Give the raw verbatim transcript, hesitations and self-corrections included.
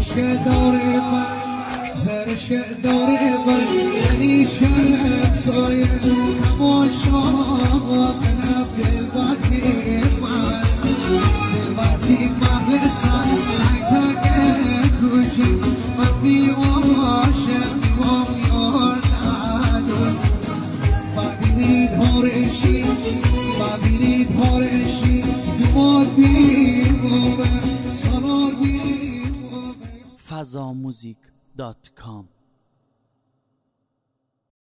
زرش داره من زرش داره من یعنی شرم سایه تماشا قلب دلبازی من دلبازی محل سن سنگ تک کوچی من بی عاشق میگم یار ندوست ببینید هارشی ببینید هارشی دوماد بیمومه سالار بیمومه فضاموزیک دات کام